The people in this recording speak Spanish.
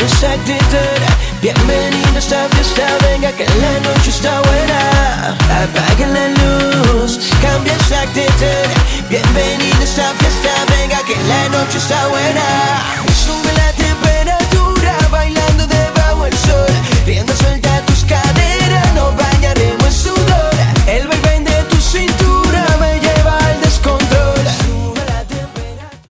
esa actitud. Bienvenido a esta fiesta, venga que la noche está buena. Apaga la luz, cambia esa actitud. Bienvenido a esta fiesta, venga que la noche está buena.